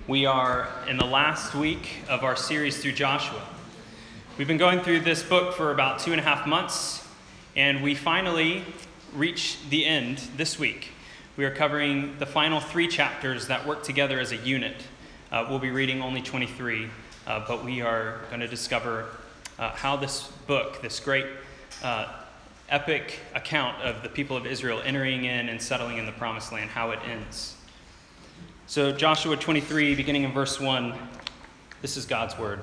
We are in the last week of our series through Joshua. We've been going through this book for about 2.5 months, and we finally reached the end this week. We are covering the final 3 chapters that work together as a unit. We'll be reading only 23, but we are going to discover how this book, this great epic account of the people of Israel entering in and settling in the promised land, how it ends. So Joshua 23, beginning in verse 1, this is God's word.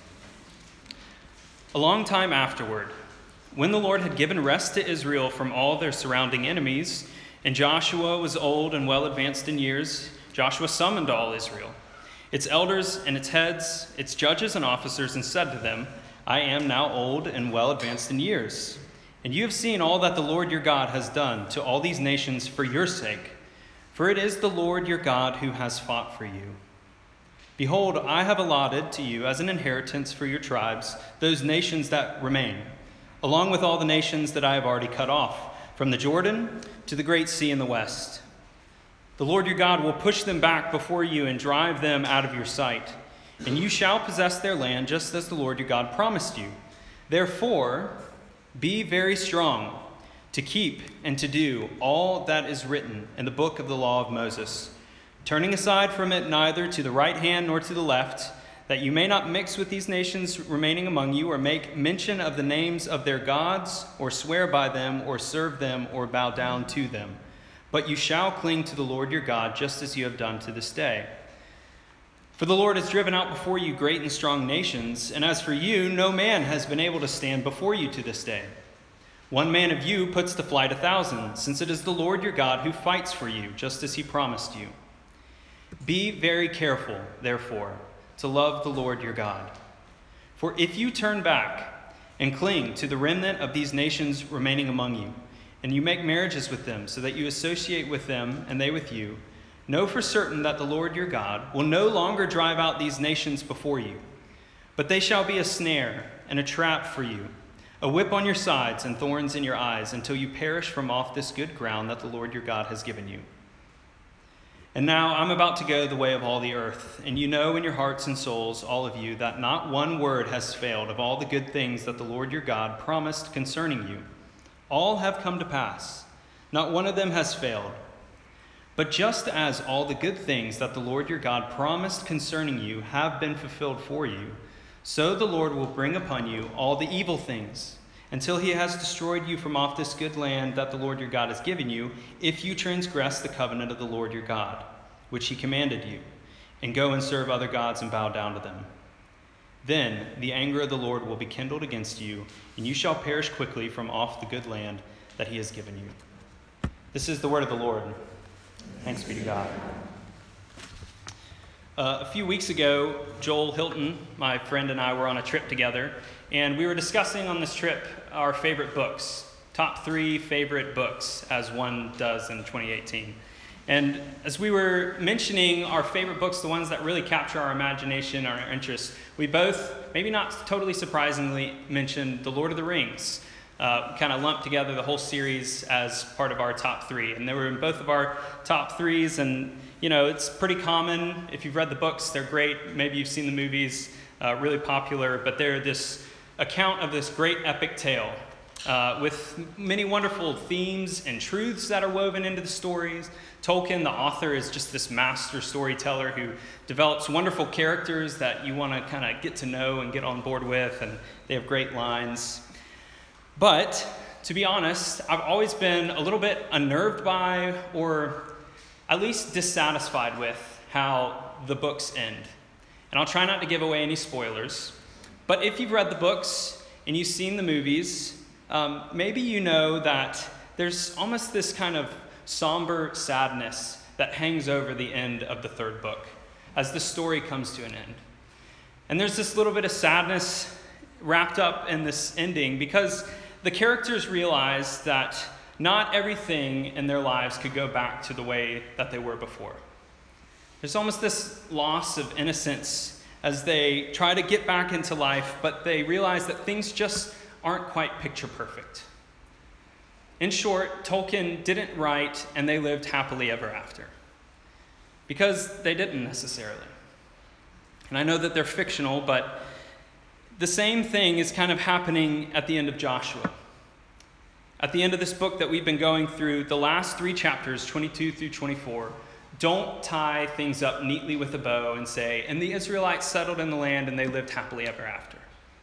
A long time afterward, when the Lord had given rest to Israel from all their surrounding enemies, and Joshua was old and well advanced in years, Joshua summoned all Israel, its elders and its heads, its judges and officers, and said to them, I am now old and well advanced in years, and you have seen all that the Lord your God has done to all these nations for your sake. For it is the Lord your God who has fought for you. Behold, I have allotted to you as an inheritance for your tribes those nations that remain, along with all the nations that I have already cut off, from the Jordan to the great sea in the west. The Lord your God will push them back before you and drive them out of your sight, and you shall possess their land just as the Lord your God promised you. Therefore, be very strong to keep and to do all that is written in the book of the law of Moses, turning aside from it neither to the right hand nor to the left, that you may not mix with these nations remaining among you, or make mention of the names of their gods, or swear by them, or serve them, or bow down to them. But you shall cling to the Lord your God, just as you have done to this day. For the Lord has driven out before you great and strong nations, and as for you, no man has been able to stand before you to this day. One man of you puts to flight 1,000, since it is the Lord your God who fights for you, just as he promised you. Be very careful, therefore, to love the Lord your God. For if you turn back and cling to the remnant of these nations remaining among you, and you make marriages with them, so that you associate with them and they with you, know for certain that the Lord your God will no longer drive out these nations before you, but they shall be a snare and a trap for you, a whip on your sides and thorns in your eyes, until you perish from off this good ground that the Lord your God has given you. And now I'm about to go the way of all the earth, and you know in your hearts and souls, all of you, that not one word has failed of all the good things that the Lord your God promised concerning you. All have come to pass. Not one of them has failed. But just as all the good things that the Lord your God promised concerning you have been fulfilled for you, so the Lord will bring upon you all the evil things, until he has destroyed you from off this good land that the Lord your God has given you, if you transgress the covenant of the Lord your God, which he commanded you, and go and serve other gods and bow down to them. Then the anger of the Lord will be kindled against you, and you shall perish quickly from off the good land that he has given you. This is the word of the Lord. Thanks be to God. A few weeks ago, Joel Hilton, my friend, and I were on a trip together, and we were discussing on this trip our favorite books, top 3 favorite books, as one does in 2018. And as we were mentioning our favorite books, the ones that really capture our imagination, our interest, we both, maybe not totally surprisingly, mentioned The Lord of the Rings. Kind of lumped together the whole series as part of our top 3. And they were in both of our top 3s, and you know, it's pretty common. If you've read the books, they're great. Maybe you've seen the movies, really popular, but they're this account of this great epic tale with many wonderful themes and truths that are woven into the stories. Tolkien, the author, is just this master storyteller who develops wonderful characters that you want to kind of get to know and get on board with, and they have great lines. But to be honest, I've always been a little bit unnerved by, or at least dissatisfied with, how the books end. And I'll try not to give away any spoilers, but if you've read the books and you've seen the movies, maybe you know that there's almost this kind of somber sadness that hangs over the end of the 3rd book as the story comes to an end. And there's this little bit of sadness wrapped up in this ending because the characters realize that not everything in their lives could go back to the way that they were before. There's almost this loss of innocence as they try to get back into life, but they realize that things just aren't quite picture perfect. In short, Tolkien didn't write, and they lived happily ever after. Because they didn't necessarily. And I know that they're fictional, but the same thing is kind of happening at the end of Joshua. At the end of this book that we've been going through, the last 3 chapters, 22 through 24, don't tie things up neatly with a bow and say, and the Israelites settled in the land and they lived happily ever after.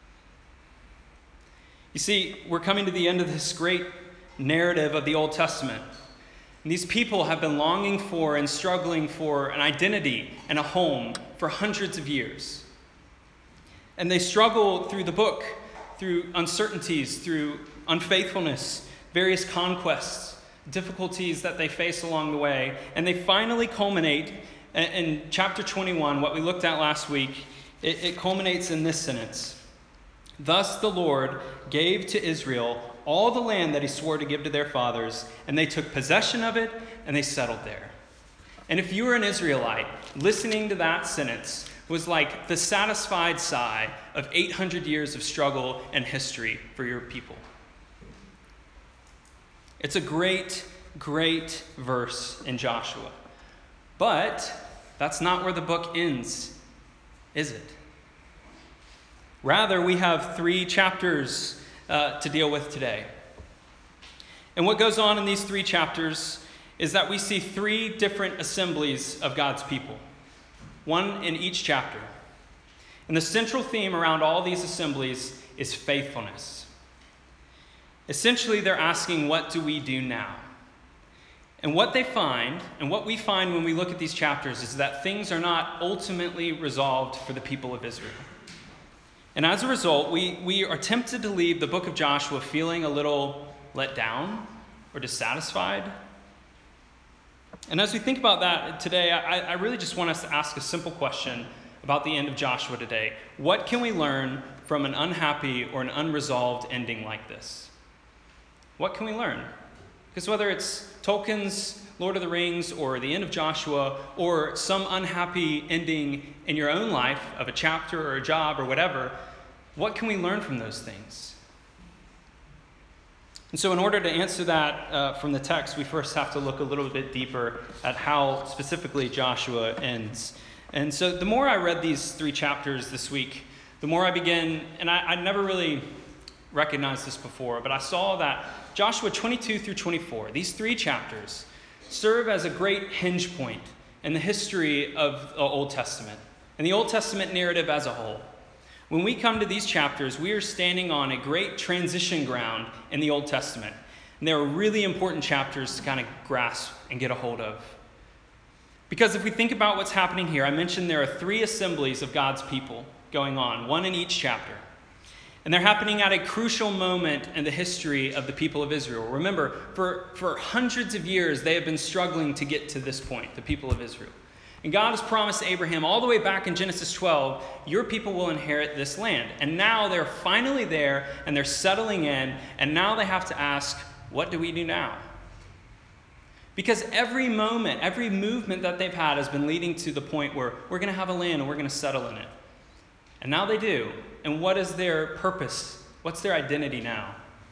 You see, we're coming to the end of this great narrative of the Old Testament. And these people have been longing for and struggling for an identity and a home for hundreds of years. And they struggle through the book, through uncertainties, through unfaithfulness, various conquests, difficulties that they face along the way. And they finally culminate in chapter 21, what we looked at last week. It culminates in this sentence. Thus the Lord gave to Israel all the land that he swore to give to their fathers, and they took possession of it, and they settled there. And if you were an Israelite, listening to that sentence was like the satisfied sigh of 800 years of struggle and history for your people. It's a great, great verse in Joshua. But that's not where the book ends, is it? Rather, we have 3 chapters to deal with today. And what goes on in these 3 chapters is that we see 3 different assemblies of God's people, one in each chapter. And the central theme around all these assemblies is faithfulness. Essentially, they're asking, what do we do now? And what they find, and what we find when we look at these chapters, is that things are not ultimately resolved for the people of Israel. And as a result, we are tempted to leave the book of Joshua feeling a little let down or dissatisfied. And as we think about that today, I really just want us to ask a simple question about the end of Joshua today. What can we learn from an unhappy or an unresolved ending like this? What can we learn? Because whether it's Tolkien's Lord of the Rings or the end of Joshua or some unhappy ending in your own life of a chapter or a job or whatever, what can we learn from those things? And so in order to answer that from the text, we first have to look a little bit deeper at how specifically Joshua ends. And so the more I read these 3 chapters this week, the more I began, and I never really recognized this before, but I saw that Joshua 22 through 24, these 3 chapters, serve as a great hinge point in the history of the Old Testament and the Old Testament narrative as a whole. When we come to these chapters, we are standing on a great transition ground in the Old Testament. And there are really important chapters to kind of grasp and get a hold of. Because if we think about what's happening here, I mentioned there are 3 assemblies of God's people going on, one in each chapter. And they're happening at a crucial moment in the history of the people of Israel. Remember, for hundreds of years, they have been struggling to get to this point, the people of Israel. And God has promised Abraham all the way back in Genesis 12, your people will inherit this land. And now they're finally there, and they're settling in, and now they have to ask, what do we do now? Because every moment, every movement that they've had has been leading to the point where we're going to have a land and we're going to settle in it. And now they do. And what is their purpose? What's their identity now?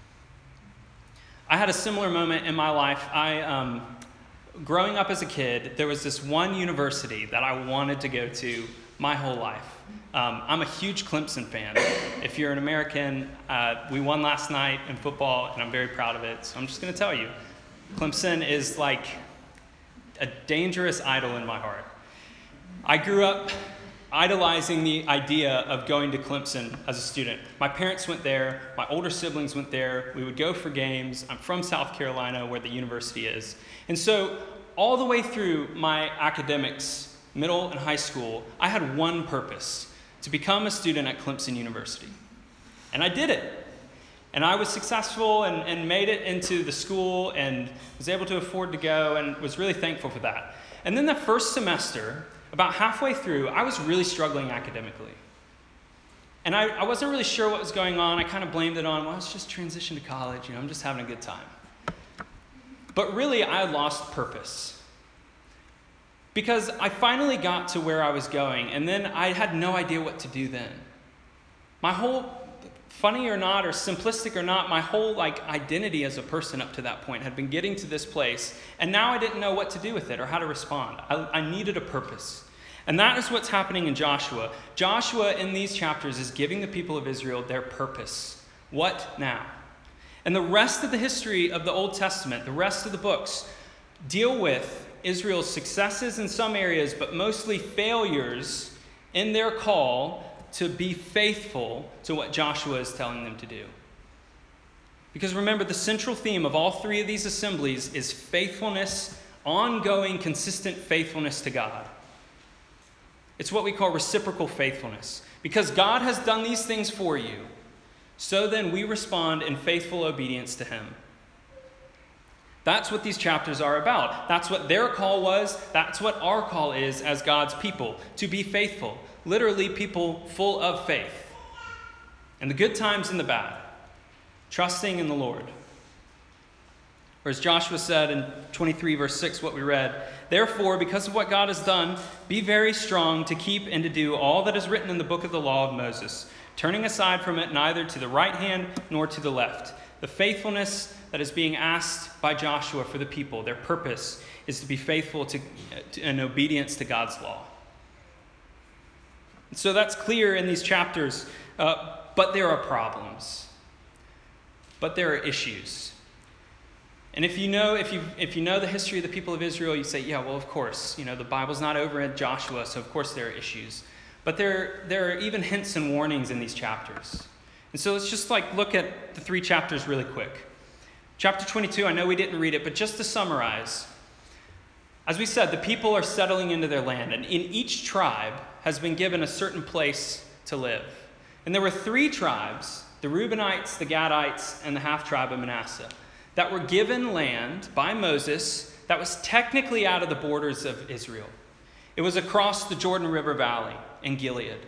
I had a similar moment in my life. Growing up as a kid, there was this one university that I wanted to go to my whole life. I'm a huge Clemson fan. If you're an American, we won last night in football, and I'm very proud of it. So I'm just going to tell you, Clemson is like a dangerous idol in my heart. I grew up idolizing the idea of going to Clemson as a student. My parents went there. My older siblings went there. We would go for games. I'm from South Carolina, where the university is. And so all the way through my academics, middle and high school, I had one purpose: to become a student at Clemson University. And I did it. And I was successful and made it into the school and was able to afford to go and was really thankful for that. And then the first semester, about halfway through, I was really struggling academically. And I wasn't really sure what was going on. I kind of blamed it on, well, it's just transition to college. I'm just having a good time. But really, I had lost purpose. Because I finally got to where I was going, and then I had no idea what to do then. My whole, funny or not, or simplistic or not, my whole identity as a person up to that point had been getting to this place, and now I didn't know what to do with it or how to respond. I needed a purpose. And that is what's happening in Joshua. Joshua, in these chapters, is giving the people of Israel their purpose. What now? And the rest of the history of the Old Testament, the rest of the books, deal with Israel's successes in some areas, but mostly failures in their call to be faithful to what Joshua is telling them to do. Because remember, the central theme of all three of these assemblies is faithfulness, ongoing, consistent faithfulness to God. It's what we call reciprocal faithfulness. Because God has done these things for you, so then we respond in faithful obedience to him. That's what these chapters are about. That's what their call was. That's what our call is as God's people, to be faithful. Literally, people full of faith. In the good times and the bad. Trusting in the Lord. Or as Joshua said in 23 verse 6, what we read, "Therefore, because of what God has done, be very strong to keep and to do all that is written in the book of the law of Moses, turning aside from it neither to the right hand nor to the left." The faithfulness that is being asked by Joshua for the people, their purpose is to be faithful to in obedience to God's law. So that's clear in these chapters, but there are problems. But there are issues. And if you know the history of the people of Israel, you say, yeah, well, of course, the Bible's not over in Joshua, so of course there are issues. But there are even hints and warnings in these chapters. And so let's just look at the three chapters really quick. Chapter 22, I know we didn't read it, but just to summarize, as we said, the people are settling into their land, and in each tribe has been given a certain place to live. And there were three tribes, the Reubenites, the Gadites, and the half-tribe of Manasseh, that were given land by Moses that was technically out of the borders of Israel. It was across the Jordan River Valley in Gilead.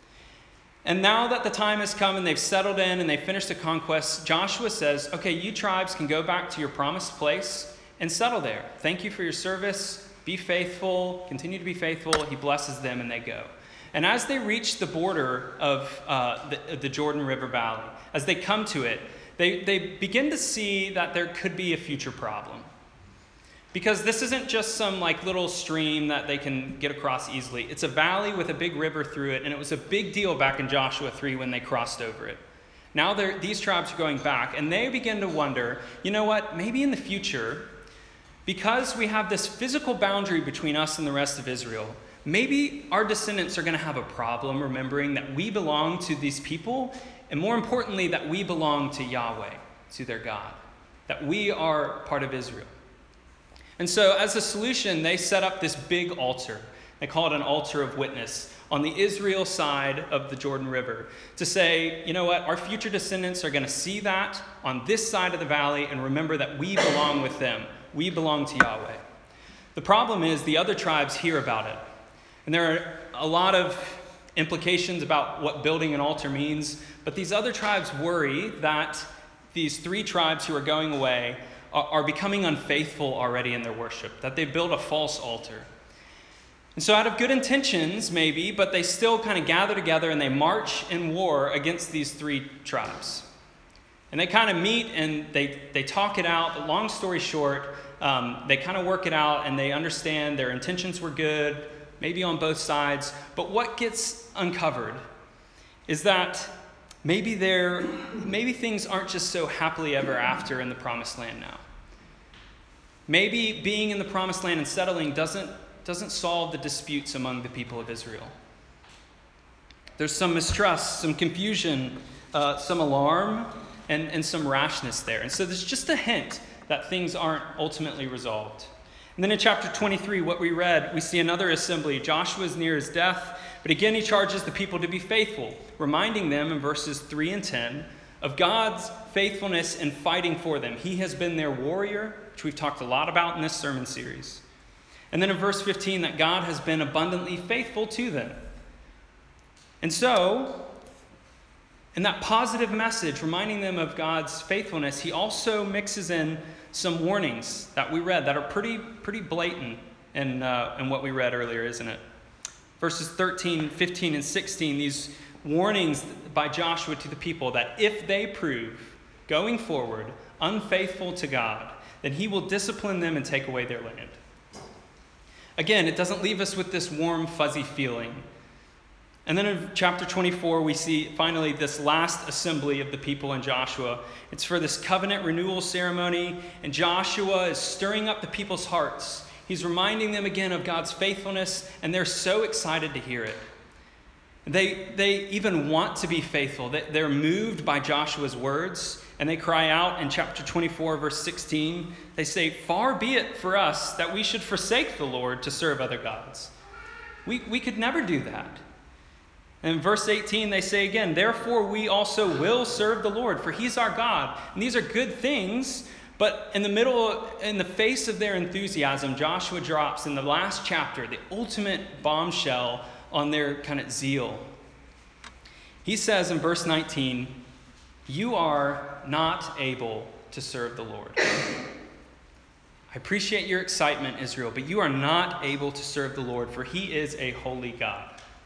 And now that the time has come and they've settled in and they've finished the conquest, Joshua says, okay, you tribes can go back to your promised place and settle there. Thank you for your service. Be faithful. Continue to be faithful. He blesses them and they go. And as they reach the border of the Jordan River Valley, as they come to it, they begin to see that there could be a future problem. Because this isn't just some little stream that they can get across easily. It's a valley with a big river through it, and it was a big deal back in Joshua 3 when they crossed over it. Now these tribes are going back, and they begin to wonder, you know what, maybe in the future, because we have this physical boundary between us and the rest of Israel, maybe our descendants are going to have a problem remembering that we belong to these people, and more importantly, that we belong to Yahweh, to their God, that we are part of Israel. And so as a solution, they set up this big altar. They call it an altar of witness on the Israel side of the Jordan River to say, you know what, our future descendants are going to see that on this side of the valley and remember that we belong with them. We belong to Yahweh. The problem is the other tribes hear about it. And there are a lot of implications about what building an altar means, but these other tribes worry that these three tribes who are going away are becoming unfaithful already in their worship, that they build a false altar. And so out of good intentions, maybe, but they still kind of gather together and they march in war against these three tribes. And they kind of meet and they talk it out. But long story short, they kind of work it out and they understand their intentions were good, maybe on both sides. But what gets uncovered is that maybe things aren't just so happily ever after in the promised land now. Maybe being in the promised land and settling doesn't solve the disputes among the people of Israel. There's some mistrust, some confusion, some alarm, and some rashness there. And so there's just a hint that things aren't ultimately resolved. And then in chapter 23, what we read, we see another assembly. Joshua is near his death, but again he charges the people to be faithful, reminding them in verses 3 and 10 of God's faithfulness in fighting for them. He has been their warrior, which we've talked a lot about in this sermon series. And then in verse 15, that God has been abundantly faithful to them. And so, in that positive message, reminding them of God's faithfulness, he also mixes in some warnings that we read that are pretty blatant in what we read earlier, isn't it? Verses 13, 15, and 16, these warnings by Joshua to the people that if they prove, going forward, unfaithful to God, then he will discipline them and take away their land. again, it doesn't leave us with this warm, fuzzy feeling. And then in chapter 24, we see finally this last assembly of the people in Joshua. It's for this covenant renewal ceremony, and Joshua is stirring up the people's hearts. He's reminding them again of God's faithfulness, and they're so excited to hear it. They even want to be faithful. They're moved by Joshua's words, and they cry out in chapter 24, verse 16. They say, "Far be it for us that we should forsake the Lord to serve other gods." We could never do that. And in verse 18, they say again, "Therefore we also will serve the Lord, for he's our God." And these are good things, but in the face of their enthusiasm, Joshua drops in the last chapter the ultimate bombshell on their kind of zeal. He says in verse 19, "You are not able to serve the Lord." I appreciate your excitement, Israel, but you are not able to serve the Lord, for he is a holy God.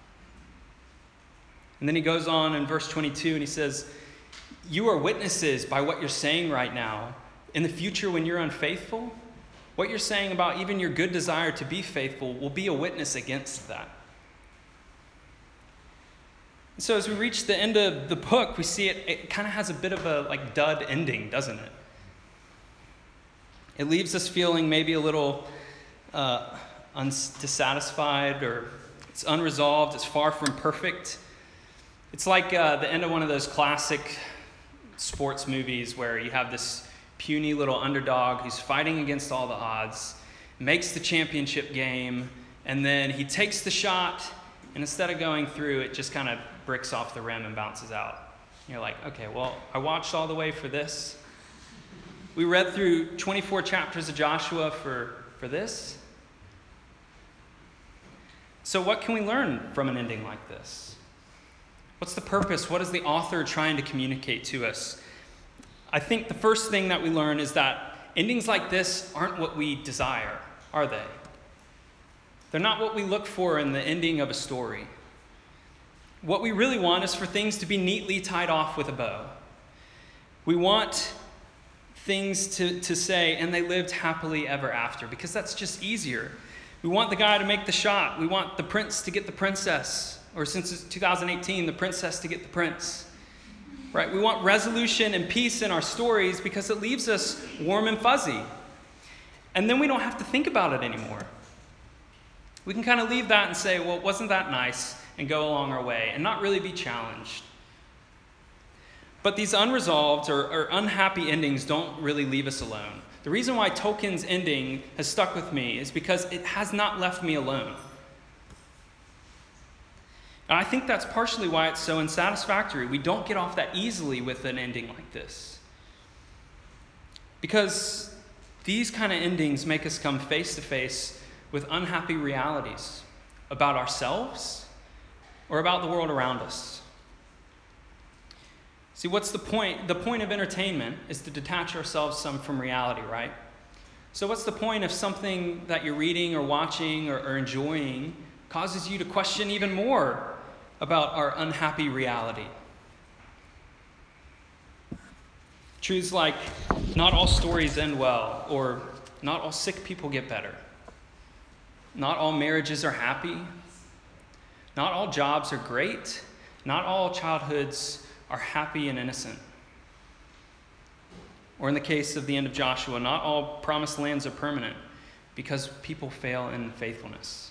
And then he goes on in verse 22 and he says, "You are witnesses by what you're saying right now. In the future, when you're unfaithful, what you're saying about even your good desire to be faithful will be a witness against that." So as we reach the end of the book, we see it kind of has a bit of a dud ending, doesn't it? It leaves us feeling maybe a little dissatisfied, or it's unresolved, it's far from perfect. It's like the end of one of those classic sports movies where you have this puny little underdog who's fighting against all the odds, makes the championship game, and then he takes the shot, and instead of going through, it just kind of bricks off the rim and bounces out. You're like, okay, well, I watched all the way for this. We read through 24 chapters of Joshua for this. So what can we learn from an ending like this? What's the purpose? What is the author trying to communicate to us? I think the first thing that we learn is that endings like this aren't what we desire, are they? They're not what we look for in the ending of a story. What we really want is for things to be neatly tied off with a bow. We want things to say, "and they lived happily ever after," because that's just easier. We want the guy to make the shot. We want the prince to get the princess. Or since it's 2018, the princess to get the prince. Right? We want resolution and peace in our stories because it leaves us warm and fuzzy. And then we don't have to think about it anymore. We can kind of leave that and say, "Well, wasn't that nice?" and go along our way and not really be challenged. But these unresolved or unhappy endings don't really leave us alone. The reason why Tolkien's ending has stuck with me is because it has not left me alone. And I think that's partially why it's so unsatisfactory. We don't get off that easily with an ending like this. Because these kind of endings make us come face to face with unhappy realities about ourselves or about the world around us. See, what's the point? The point of entertainment is to detach ourselves some from reality, right? So what's the point if something that you're reading or watching or enjoying causes you to question even more about our unhappy reality? Truths like, not all stories end well, or not all sick people get better. Not all marriages are happy. Not all jobs are great. Not all childhoods are happy and innocent. Or in the case of the end of Joshua, not all promised lands are permanent because people fail in faithfulness.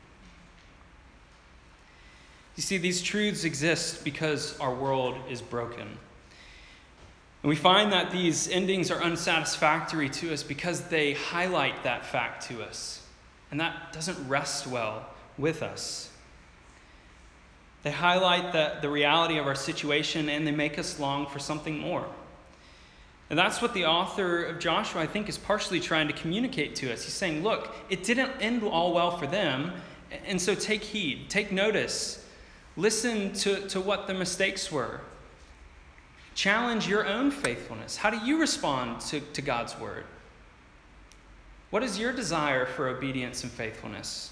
You see, these truths exist because our world is broken. And we find that these endings are unsatisfactory to us because they highlight that fact to us. And that doesn't rest well with us. They highlight the reality of our situation, and they make us long for something more. And that's what the author of Joshua, I think, is partially trying to communicate to us. He's saying, look, it didn't end all well for them, and so take heed, take notice. Listen to what the mistakes were. Challenge your own faithfulness. How do you respond to God's word? What is your desire for obedience and faithfulness?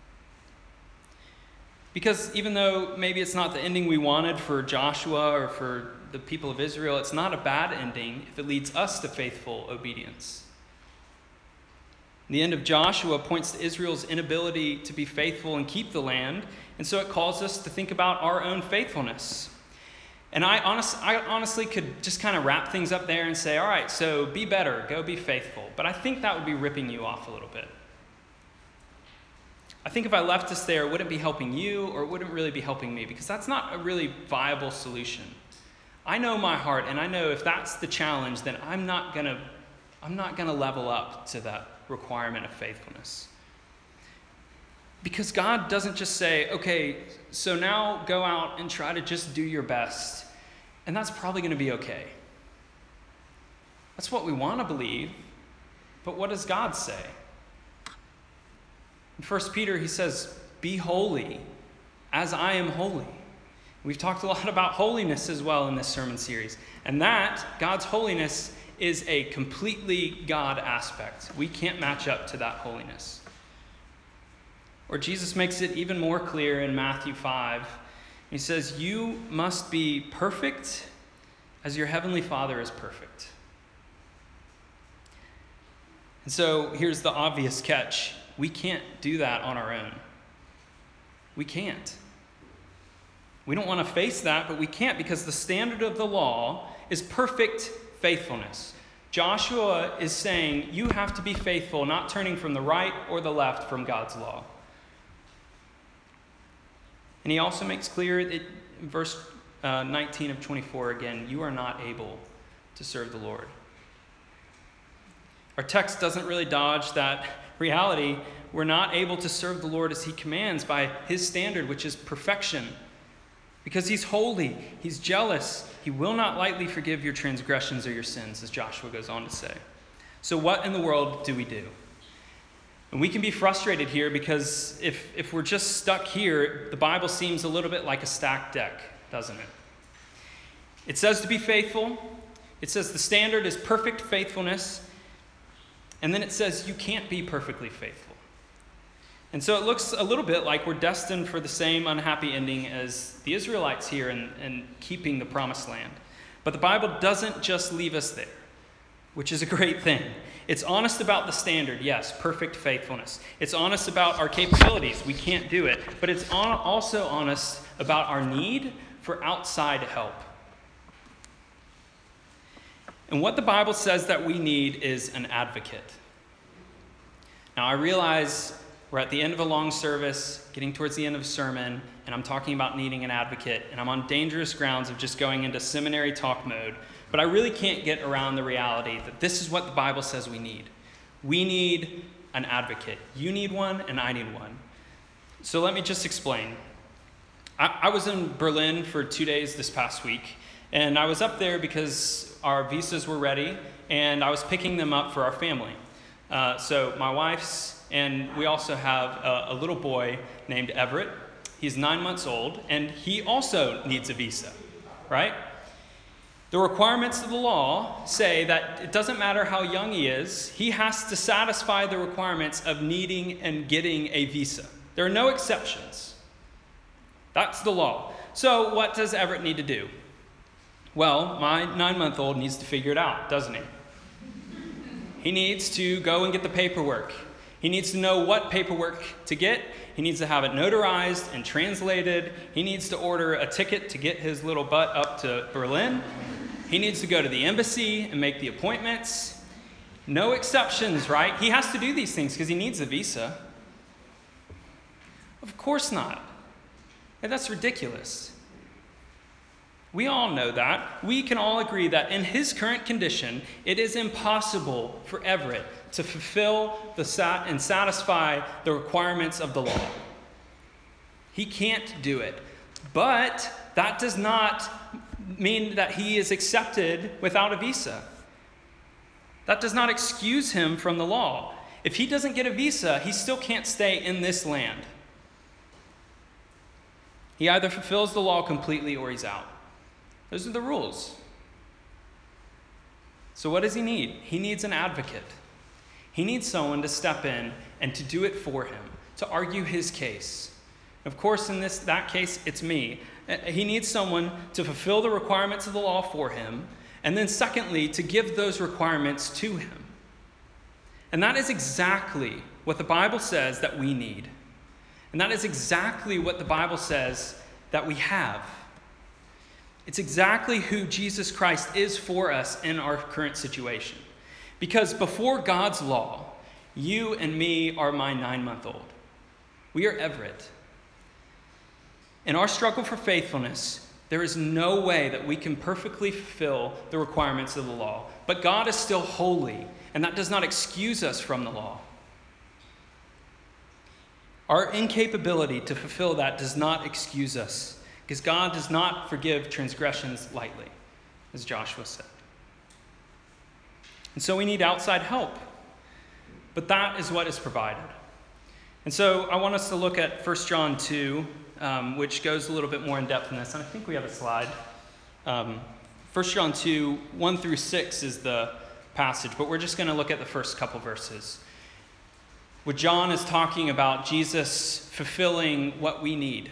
Because even though maybe it's not the ending we wanted for Joshua or for the people of Israel, it's not a bad ending if it leads us to faithful obedience. The end of Joshua points to Israel's inability to be faithful and keep the land, and so it calls us to think about our own faithfulness. And I honestly could just kind of wrap things up there and say, all right, so be better, go be faithful. But I think that would be ripping you off a little bit. I think if I left us there, it wouldn't be helping you or it wouldn't really be helping me, because that's not a really viable solution. I know my heart, and I know if that's the challenge, then I'm not gonna level up to that requirement of faithfulness. Because God doesn't just say, okay, so now go out and try to just do your best, and that's probably going to be okay. That's what we want to believe, but what does God say? In 1 Peter, he says, be holy as I am holy. We've talked a lot about holiness as well in this sermon series, and that, God's holiness, is a completely God aspect. We can't match up to that holiness. Or Jesus makes it even more clear in Matthew 5. He says, you must be perfect as your heavenly Father is perfect. And so here's the obvious catch. We can't do that on our own. We can't. We don't want to face that, but we can't, because the standard of the law is perfect faithfulness. Joshua is saying you have to be faithful, not turning from the right or the left from God's law. And he also makes clear that in verse 19 of 24 again, you are not able to serve the Lord. Our text doesn't really dodge that reality. We're not able to serve the Lord as he commands by his standard, which is perfection. Because he's holy, he's jealous, he will not lightly forgive your transgressions or your sins, as Joshua goes on to say. So what in the world do we do? And we can be frustrated here because if we're just stuck here, the Bible seems a little bit like a stacked deck, doesn't it? It says to be faithful. It says the standard is perfect faithfulness. And then it says you can't be perfectly faithful. And so it looks a little bit like we're destined for the same unhappy ending as the Israelites here in keeping the promised land. But the Bible doesn't just leave us there, which is a great thing. It's honest about the standard, yes, perfect faithfulness. It's honest about our capabilities. We can't do it. But it's also honest about our need for outside help. And what the Bible says that we need is an advocate. Now, I realize we're at the end of a long service, getting towards the end of a sermon, and I'm talking about needing an advocate, and I'm on dangerous grounds of just going into seminary talk mode. But I really can't get around the reality that this is what the Bible says we need. We need an advocate. You need one, and I need one. So let me just explain. I was in Berlin for 2 days this past week, and I was up there because our visas were ready, and I was picking them up for our family. So my wife's, and we also have a little boy named Everett. He's 9 months old, and he also needs a visa, right? The requirements of the law say that it doesn't matter how young he is, he has to satisfy the requirements of needing and getting a visa. There are no exceptions. That's the law. So what does Everett need to do? Well, my 9-month-old needs to figure it out, doesn't he? He needs to go and get the paperwork. He needs to know what paperwork to get. He needs to have it notarized and translated. He needs to order a ticket to get his little butt up to Berlin. He needs to go to the embassy and make the appointments. No exceptions, right? He has to do these things because he needs a visa. Of course not. And that's ridiculous. We all know that. We can all agree that in his current condition, it is impossible for Everett to fulfill and satisfy the requirements of the law. He can't do it. But that does not mean that he is accepted without a visa. That does not excuse him from the law. If he doesn't get a visa, he still can't stay in this land. He either fulfills the law completely or he's out. Those are the rules. So what does he need? He needs an advocate. He needs someone to step in and to do it for him, to argue his case. Of course, in that case, it's me. He needs someone to fulfill the requirements of the law for him, and then secondly, to give those requirements to him. And that is exactly what the Bible says that we need. And that is exactly what the Bible says that we have. It's exactly who Jesus Christ is for us in our current situation. Because before God's law, you and me are my 9-month-old. We are Everett. In our struggle for faithfulness, there is no way that we can perfectly fulfill the requirements of the law. But God is still holy, and that does not excuse us from the law. Our incapability to fulfill that does not excuse us, because God does not forgive transgressions lightly, as Joshua said. And so we need outside help, but that is what is provided. And so I want us to look at 1 John 2, which goes a little bit more in depth in this, and I think we have a slide. 1 John 2, 1 through 6 is the passage, but we're just going to look at the first couple verses. Where John is talking about Jesus fulfilling what we need.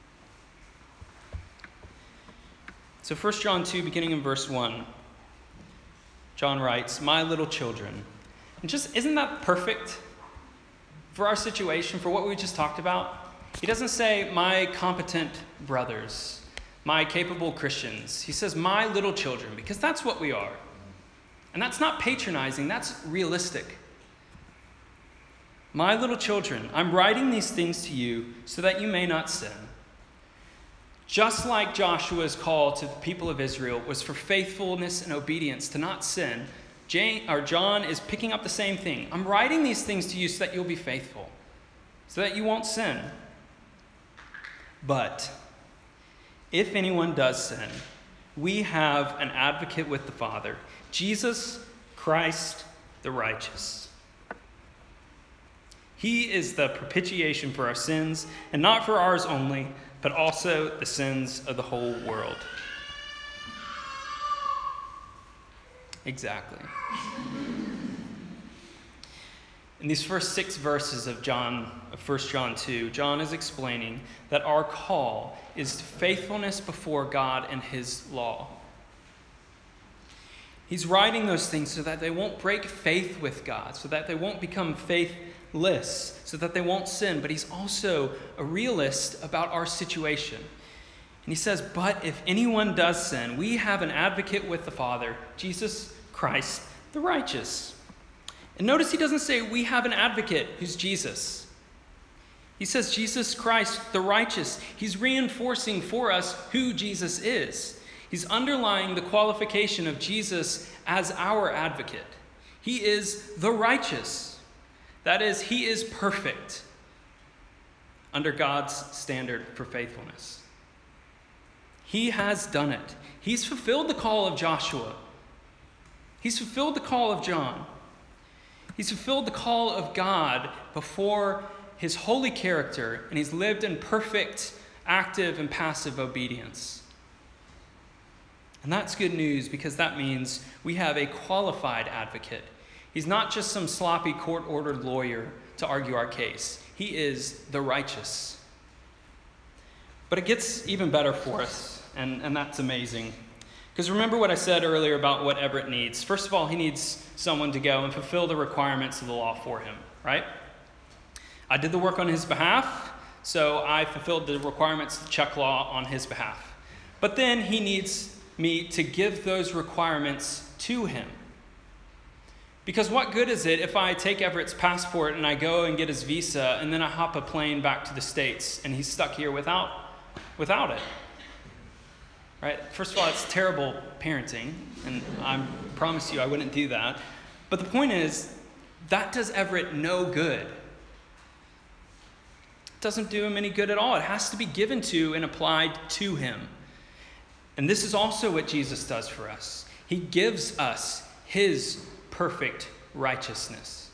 So 1 John 2, beginning in verse 1, John writes, "My little children." And just, isn't that perfect for our situation, for what we just talked about? He doesn't say, "My competent brothers, my capable Christians." He says, "My little children," because that's what we are. And that's not patronizing, that's realistic. "My little children, I'm writing these things to you so that you may not sin." Just like Joshua's call to the people of Israel was for faithfulness and obedience to not sin, John is picking up the same thing. I'm writing these things to you so that you'll be faithful, so that you won't sin. But if anyone does sin, we have an advocate with the Father, Jesus Christ the righteous. He is the propitiation for our sins, and not for ours only, but also the sins of the whole world. Exactly. In these first 6 verses of 1 John 2, John is explaining that our call is faithfulness before God and his law. He's writing those things so that they won't break faith with God, so that they won't become faithless, so that they won't sin. But he's also a realist about our situation. And he says, but if anyone does sin, we have an advocate with the Father, Jesus Christ the righteous. And notice he doesn't say we have an advocate who's Jesus. He says Jesus Christ the righteous. He's reinforcing for us who Jesus is. He's underlying the qualification of Jesus as our advocate. He is the righteous. That is, he is perfect under God's standard for faithfulness. He has done it. He's fulfilled the call of Joshua. He's fulfilled the call of John. He's fulfilled the call of God before his holy character, and he's lived in perfect, active, and passive obedience. And that's good news, because that means we have a qualified advocate. He's not just some sloppy court-ordered lawyer to argue our case. He is the righteous. But it gets even better for us, and that's amazing. Because remember what I said earlier about what Everett needs. First of all, he needs someone to go and fulfill the requirements of the law for him, right? I did the work on his behalf, so I fulfilled the requirements of the Chuck law on his behalf. But then he needs me to give those requirements to him. Because what good is it if I take Everett's passport and I go and get his visa and then I hop a plane back to the States and he's stuck here without it? Right? First of all, it's terrible parenting, and I promise you I wouldn't do that. But the point is, that does Everett no good. It doesn't do him any good at all. It has to be given to and applied to him. And this is also what Jesus does for us. He gives us his perfect righteousness.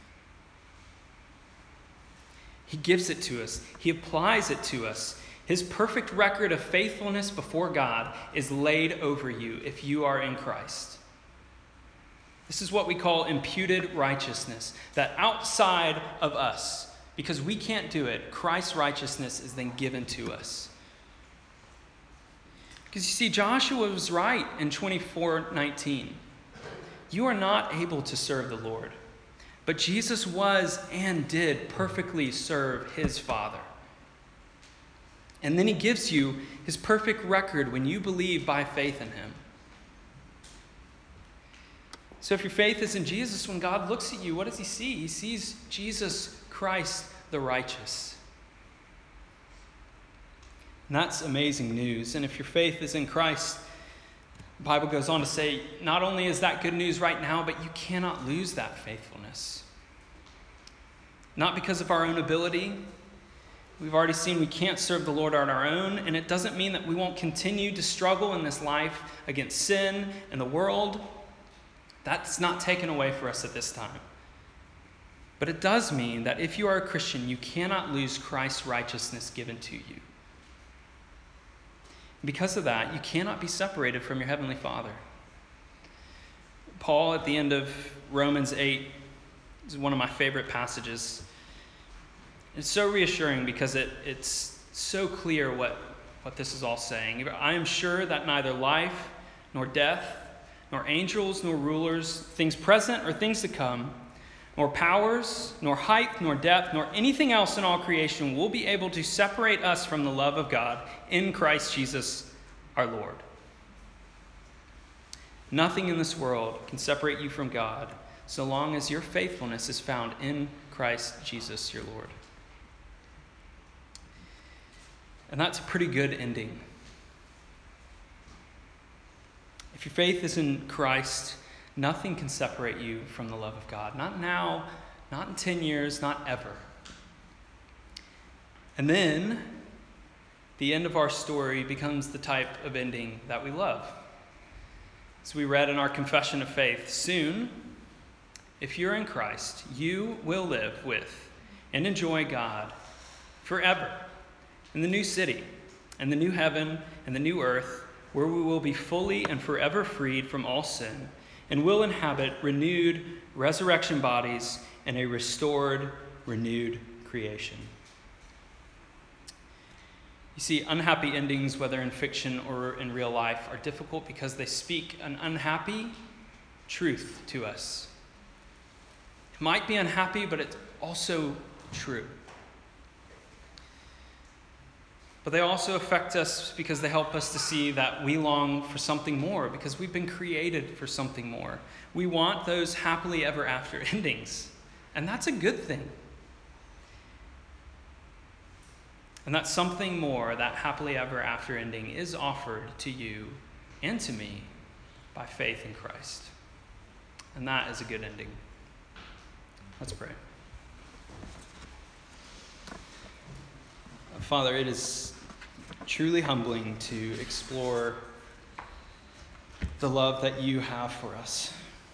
He gives it to us. He applies it to us. His perfect record of faithfulness before God is laid over you if you are in Christ. This is what we call imputed righteousness, that outside of us, because we can't do it, Christ's righteousness is then given to us. Because you see, Joshua was right in 24:19. You are not able to serve the Lord. But Jesus was and did perfectly serve his Father. And then he gives you his perfect record when you believe by faith in him. So if your faith is in Jesus, when God looks at you, what does he see? He sees Jesus Christ the righteous. And that's amazing news. And if your faith is in Christ, the Bible goes on to say, not only is that good news right now, but you cannot lose that faithfulness. Not because of our own ability. We've already seen we can't serve the Lord on our own, and it doesn't mean that we won't continue to struggle in this life against sin and the world. That's not taken away for us at this time. But it does mean that if you are a Christian, you cannot lose Christ's righteousness given to you. Because of that, you cannot be separated from your Heavenly Father. Paul, at the end of Romans 8, is one of my favorite passages. It's so reassuring because it's so clear what this is all saying. I am sure that neither life, nor death, nor angels, nor rulers, things present or things to come, nor powers, nor height, nor depth, nor anything else in all creation will be able to separate us from the love of God in Christ Jesus our Lord. Nothing in this world can separate you from God so long as your faithfulness is found in Christ Jesus your Lord. And that's a pretty good ending. If your faith is in Christ, nothing can separate you from the love of God. Not now, not in 10 years, not ever. And then, the end of our story becomes the type of ending that we love. As we read in our confession of faith, soon, if you're in Christ, you will live with and enjoy God forever in the new city and the new heaven and the new earth, where we will be fully and forever freed from all sin and will inhabit renewed resurrection bodies and a restored, renewed creation. You see, unhappy endings, whether in fiction or in real life, are difficult because they speak an unhappy truth to us. It might be unhappy, but it's also true. But they also affect us because they help us to see that we long for something more, because we've been created for something more. We want those happily ever after endings, and that's a good thing. And that something more, that happily ever after ending, is offered to you and to me by faith in Christ. And that is a good ending. Let's pray. Father, it is truly humbling to explore the love that you have for us.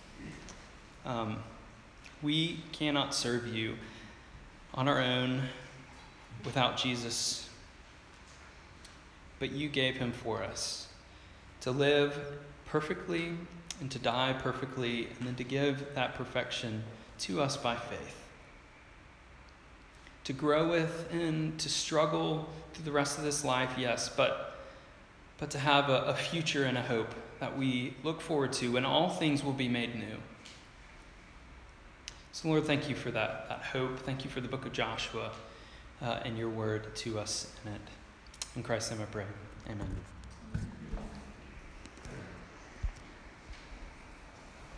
We cannot serve you on our own without Jesus, but you gave him for us to live perfectly and to die perfectly, and then to give that perfection to us by faith. To grow with and to struggle through the rest of this life, yes, but to have a future and a hope that we look forward to when all things will be made new. So Lord, thank you for that hope. Thank you for the book of Joshua and your word to us in it. In Christ's name I pray. Amen.